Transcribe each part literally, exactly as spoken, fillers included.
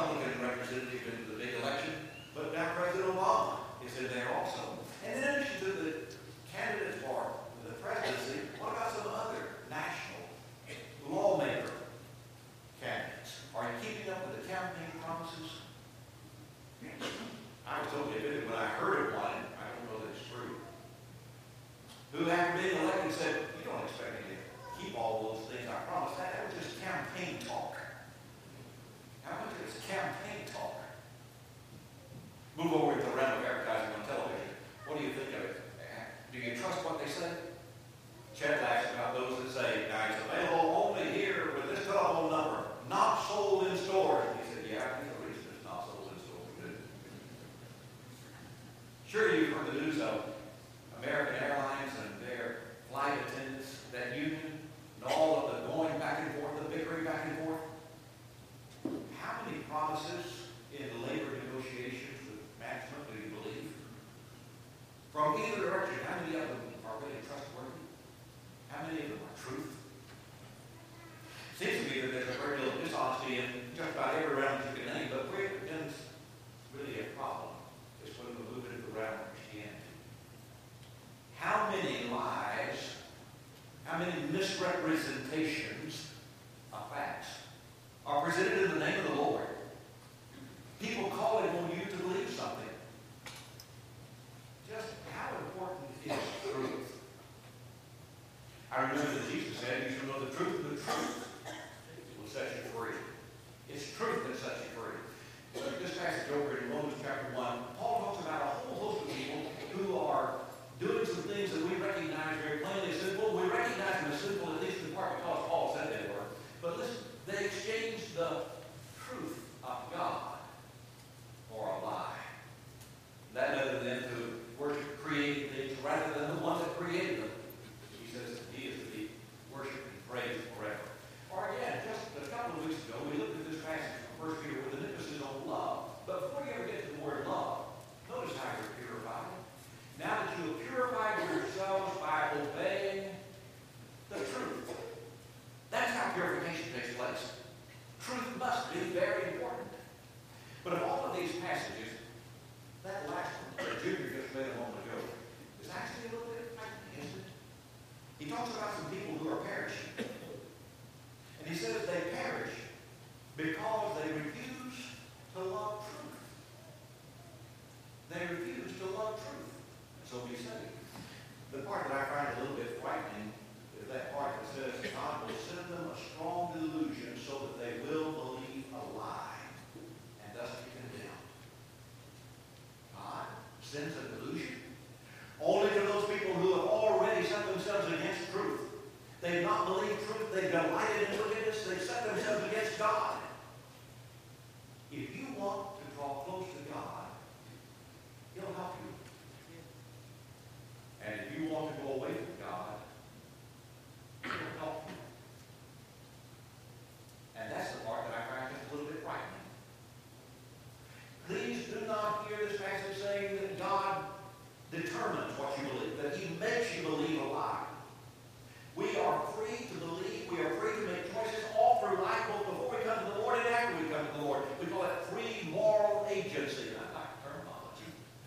Republican representative in the big election, but now President Obama is in there also. And in addition to the candidates for the presidency, what about some other national lawmaker candidates? Are you keeping up with the campaign promises? I was totally offended when I heard of one. I don't know that it's true. Who, after being elected, said, "You don't expect me to keep all those things I promised." That, that was just campaign talk. How much is campaign talk? Move over to the realm of advertising on television. What do you think of it? Do you trust what they say? Chet laughs about those that say, "Now it's available only here with this telephone number, not sold in stores." He said, "Yeah, I think the reason it's not sold in stores." Sure, you've heard the news of American Airlines and their flight attendants, that union, and all of the going back and forth, the bickering back and forth. How many promises in labor negotiations with management do you believe? From either direction, how many of them are really trustworthy? How many of them are truth? Seems to me that there's a great deal of dishonesty in just about every realm that you can name, but where it becomes really a problem is when we move into the realm of Christianity. How many lies, how many misrepresentations of facts are presented in the name of the Lord? People calling on you to believe something. Just how important is truth? I remember that Jesus said, "You shall know the truth, and the truth will set you free." It's truth that sets you free. So this passage over in Romans chapter one, Paul talks about a whole host of people who are doing some things that we recognize very plainly as sinful. We recognize them as sinful, at least in part because Paul said they were. But listen, they exchanged the truth of God for a lie. That led them to worship created things rather than the one that created them. He says that he is to be worshipped and praised forever. Or again, just a couple of weeks ago, we looked at this passage from First Peter with an emphasis on love. But before you ever get to the word love, notice how you're purified. Now that you have purified yourselves by obeying the truth. That's how purification takes place. Truth must be very important. But of all of these passages, that last one that Junior just read a moment ago is actually a little bit frightening, isn't it? He talks about some people who are perishing. And he says they perish because they refuse to love truth. They refuse to love truth. So we say. The part that I find a little bit frightening is that part that says God will send them a strong delusion so that they will believe a lie and thus be condemned. God sends a delusion only to those people who have already set themselves against truth. They've not believed truth. They've delighted in wickedness. They've set themselves against God. If you want to draw close to God, He'll help you. And if you want to go away from God, He'll help you. And that's the part that I find just a little bit frightening. Please do not hear this passage saying that God determines what you believe, that He makes you believe a lie. We are free to believe. We are free to make choices all through life, both before we come to the Lord and after we come to the Lord. We call it free moral agency. I like terminology.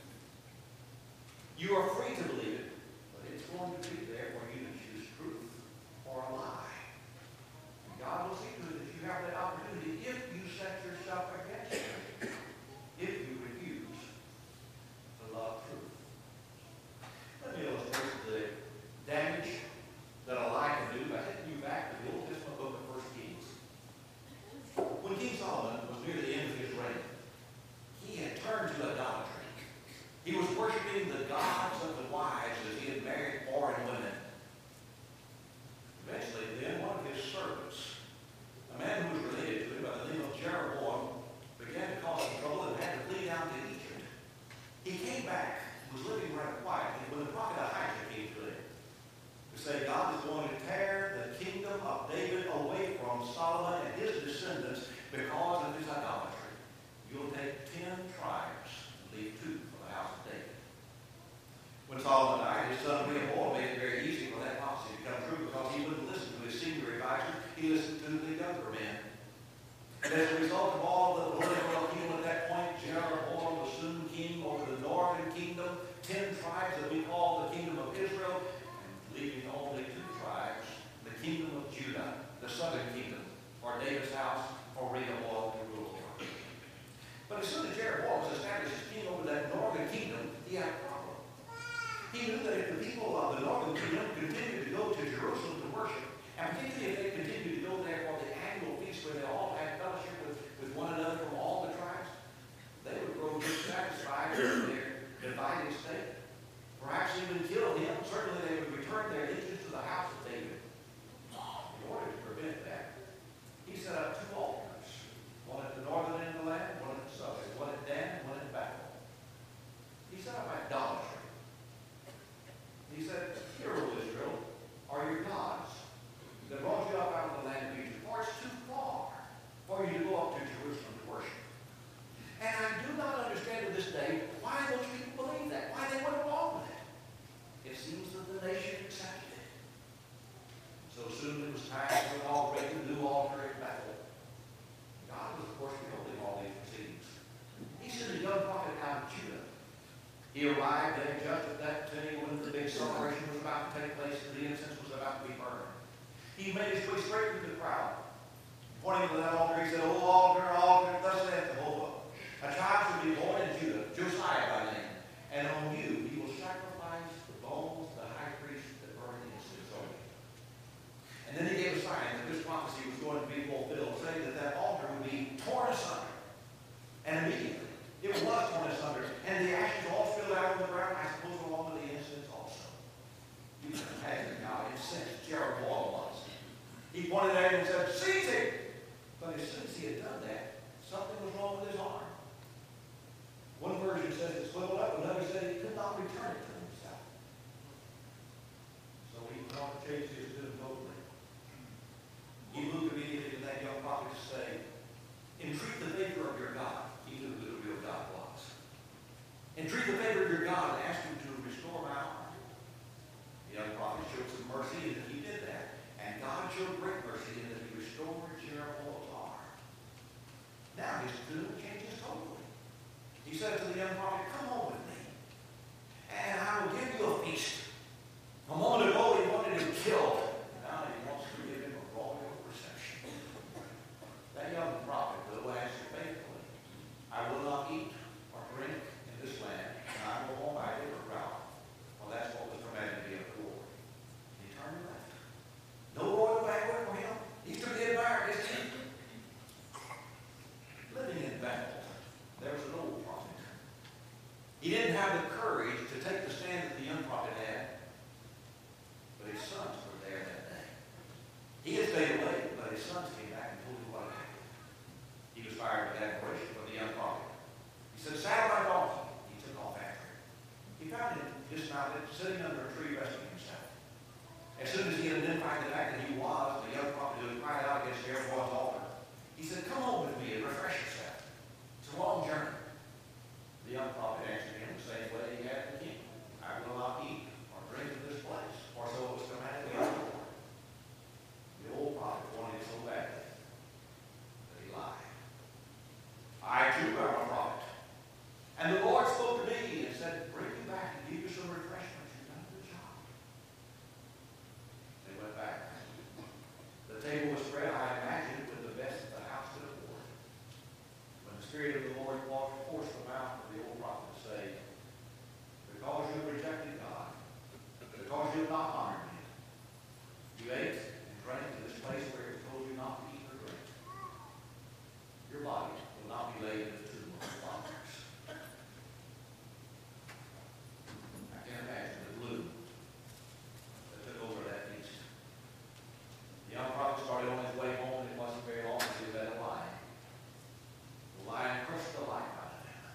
You are free to believe it, but it's going to be there for you to choose truth or a lie. And God will see to it that you have that opportunity if you set yourself against it, if you refuse to love truth. Let me illustrate the damage that a lie can do by taking you back to the Old Testament book of First Kings. When King Solomon was near the end of his reign, he had turned to idolatry. He was worshiping the gods of the wild He knew that if the people of the northern kingdom continued to go to Jerusalem to worship, and particularly if they continued to go there for the annual feast where they all had fellowship with, with one another from all the tribes, they would grow dissatisfied with their divided state. Perhaps even kill him. Certainly they would return their allegiance to the house of David. In order to prevent that, he set up two altars, one at the northern end of the land, one at the southern, one at Dan, one at Bethel. He set up idolatry. He said, "Hear, O Israel, are your gods that brought you up out of the land of Egypt, for it's too far for you to go up to Jerusalem to worship." And I do not understand to this day why those people believe that, why they went along with it. It seems that the nation accepted it. So soon it was time to inaugurate the new altar at Bethel. God was, of course, beholding all these proceedings. He sent a young prophet out of Judah. He arrived there just at that day when the big celebration was about to take place and the incense was about to be burned. He made his way straight through the crowd. Pointing to that altar, he said, "O altar, altar, thus saith Jehovah, a child shall be born in Judah, Josiah by name, and on you he will sacrifice the bones of the high priest that burn incense on you." And then he gave a sign that this prophecy was going to be fulfilled, saying that that altar would be torn asunder. And immediately, it was torn asunder, and the ashes all spilled out on the ground, I suppose along with the incense also. You can imagine how incensed Jeroboam was. He pointed at him and said, "Seize him!" But as soon as he had done that, something was wrong with his arm. One version says it swiveled up, another said he could not return it to himself. So he wanted to change his tune totally. He moved immediately to that young prophet to say, "Entreat the favor of your God." He knew who the real God was. "Entreat the favor of your God and ask him to restore my arm." The young prophet showed some mercy, and he did that. And God showed great mercy in that he restored Jeroboam's arm. Now his tune changes totally. He said to the young prophet, "Come home with me, and I will give you a feast." A moment ago he wanted him killed. Now he wants to give him a royal reception. That young prophet, though, answered faithfully, "I will not eat or drink in this land, and I will home by a different route." Well, that's what was commanded to be of the Lord. He turned and left. No royal banquet for him. He's to be admired, isn't he? Living in Bethel, there was an old prophet. He didn't have the courage to take the stand that the young prophet had, but his sons were there that day. He had stayed away, but his sons came back and told him what had happened. He was fired with admiration for the young prophet. He said, "Saddle my donkey." He took off after him. He found him dismounted, sitting under a tree, resting himself. As soon as he identified the fact that he was the young prophet who had cried out against Jeroboam's altar, he said, "Come home with me and refresh yourself. It's a long journey." The young prophet answered him the same way he had the king. "I will not eat or drink in this place, for so it was commanded by the Lord." The old prophet wanted it so badly that he lied. "I too am a prophet. And the Lord spoke to me and said, 'Bring you back and give you some refreshment. You've done a good job.'" They went back. The table was spread, I imagine, with the best that the house could afford. When the Spirit of the Lord walked forced the mouth of the old prophet to say, "Because you have rejected God, because you have not honored me, you ate and drank in this place where it was told you not to eat or drink. Your body will not be laid in the tomb of your fathers." I can't imagine the gloom that took over that feast. The young prophet started on his way home, and it wasn't very long until he met a lion. The lion crushed the life out of him.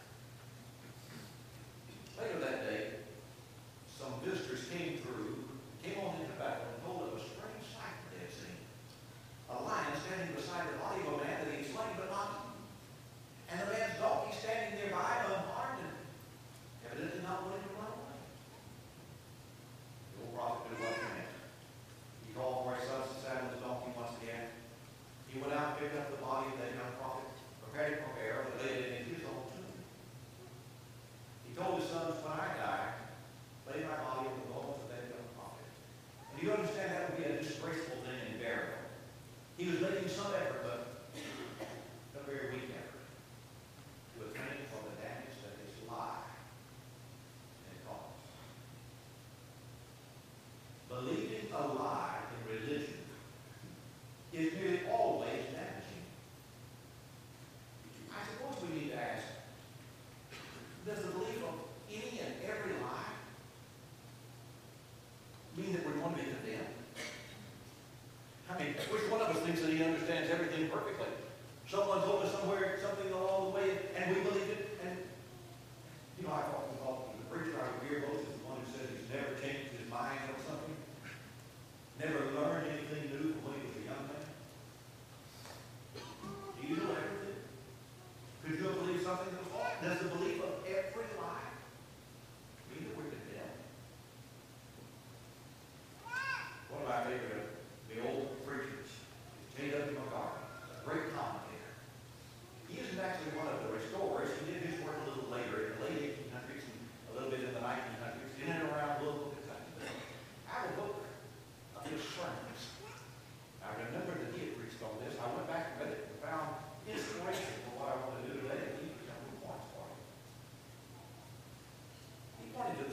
Later that day, some visitors came through, came on into Bethel, and told of a strange sight that they had seen. A lion standing beside the body of a man that he had slain but not eaten. And the man's donkey standing nearby unharmed and evidently not willing to run away. The old prophet knew what he meant. He called for his sons to saddle his donkey once again. He went out and picked up the body of that young prophet, prepared it for burial, and laid it in his own tomb. He told his sons, "When I die, lay my body on the bones of that young prophet." And you understand that would be a disgraceful thing in burial. He was making some effort, but a very weak effort, to atone for the damage that his lie had caused.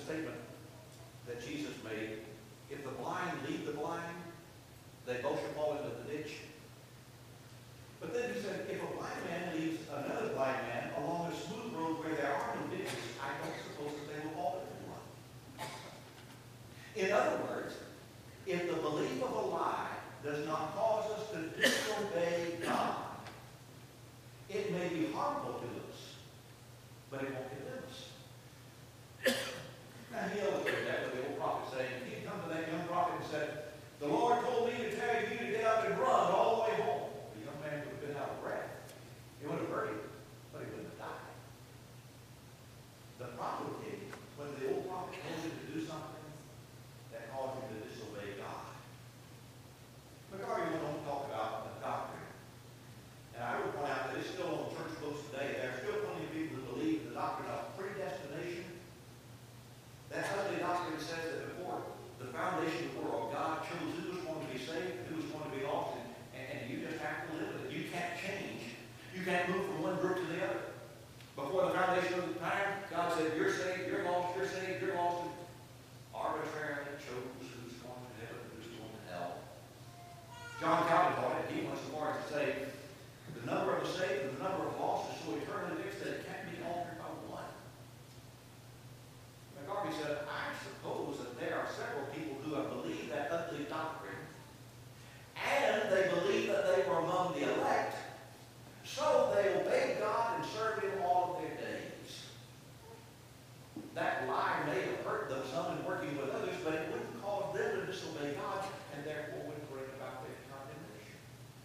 statement that Jesus made, if the blind lead the blind, they both shall fall into the ditch. But then he said, if a blind man leads another blind man along a smooth road where there are no ditches, I don't suppose that they will fall into one. In other words, if the belief of a lie does not cause us to disobey God, it may be harmful to us, but it won't condemn us. Now he illustrated that with the old prophet saying, he come to that young prophet and said, the Lord told me to tell you to get up and run all the way home. The young man would have been out of breath. He would have hurt him, but he wouldn't have died. The problem came when the old prophet told him to do something that caused him to disobey God. McCarty went on to talk about the doctrine. And I would point out that it's still on church books today. There are still plenty of people who believe the doctrine of predestination. That ugly doctrine says that before the foundation of the world, God chose who was going to be saved and who was going to be lost, and, and, and you just have to live with it. You can't change. You can't move from one group to the other. Before the foundation of the time, God said, you're saved, you're lost, you're saved, you're lost, and arbitrarily chose who's going to heaven and who's going to hell. John Calvin taught it. He went so far as to say, the number of the saved and the number of lost is so eternally fixed that it can't be altered by one. McCarthy said, I suppose that there are several people who have believed that ugly doctrine, and they believe that they were among the elect, so they obeyed God and served Him all of their days. That lie may have hurt them some in working with others, but it wouldn't cause them to disobey God, and therefore wouldn't bring about their condemnation.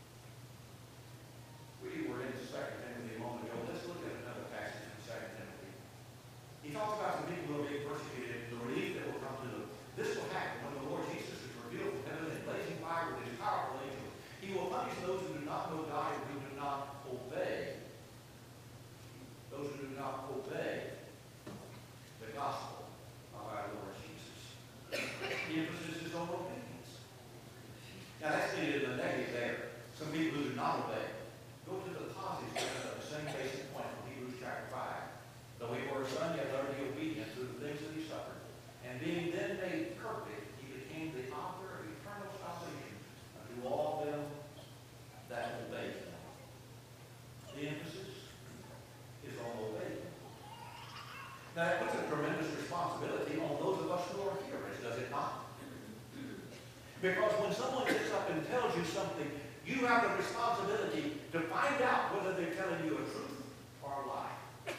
We were in Second Timothy a moment ago. Let's look at another passage in Second Timothy. He talks about some people who are being persecuted, the relief that will come to them. This will happen when the Lord Jesus is revealed from heaven in blazing fire with His powerful angels. He will punish those who do not know God and who do not obey. Those who do not obey the gospel of our Lord Jesus. The emphasis is on obedience. Now that's needed in the negative there. Some people who do not obey. Go to the positive of the same basic point from Hebrews chapter five. Though he were a son, yet learned to be obedient through the things that he suffered. And being then made perfect, he became the author of eternal salvation unto all them that obey him. The emphasis is on obeying. Now that puts a tremendous responsibility on those of us who are hearers, does it not? Because when someone gets up and tells you something, you have the responsibility to find out whether they're telling you a truth or a lie.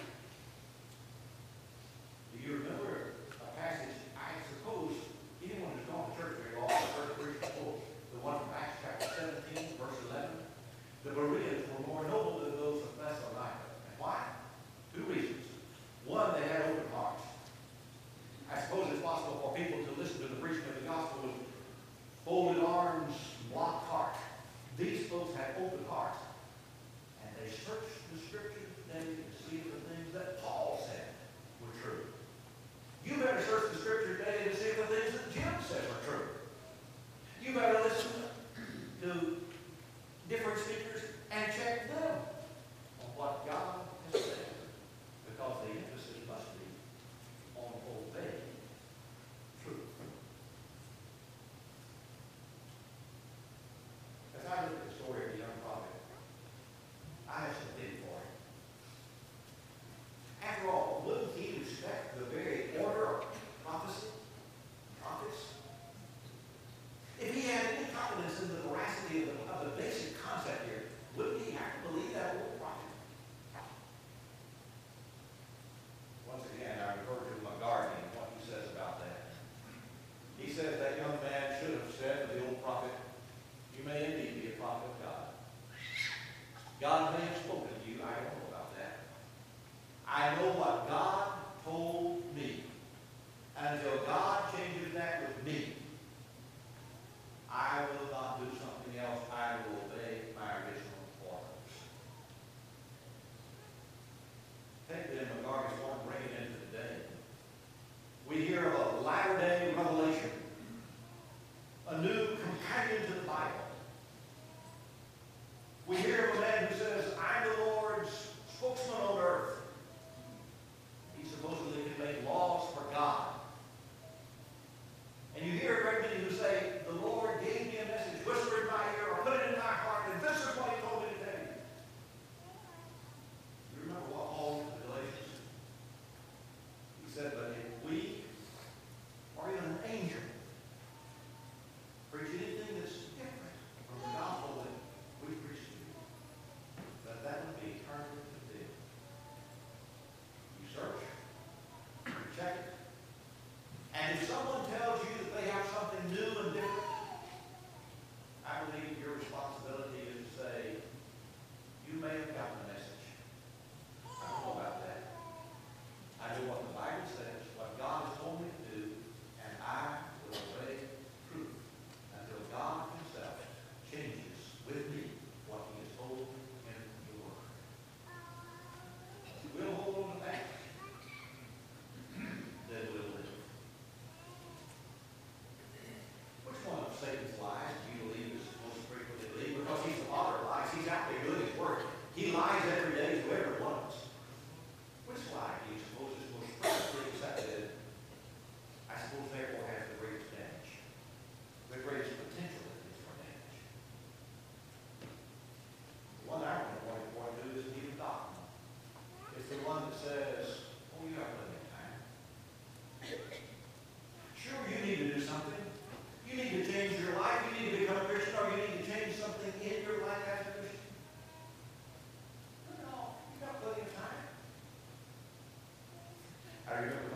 Do you remember a passage, I suppose, anyone who's gone to church very often heard the preacher quote, the one from Acts chapter seventeen, verse eleven. The Bereans were more noble than those of Thessalonica. And why? Two reasons. One, they had open hearts. I suppose it's possible for people to listen to the preaching of the gospel with folded arms, locked heart. These folks had open hearts. And they searched the scriptures daily to see if the things that Paul said were true. You better search the scriptures daily to see if the things that Jim says are true. You better listen to different speakers and check them on what God has said. Because the emphasis must be on obeying truth. As I look at the story of the young prophet, I have some pity for him. that says, oh, you got plenty of time. Sure, you need to do something. You need to change your life. You need to become a Christian, or you need to change something in your life as a Christian. No, you got plenty of time. I remember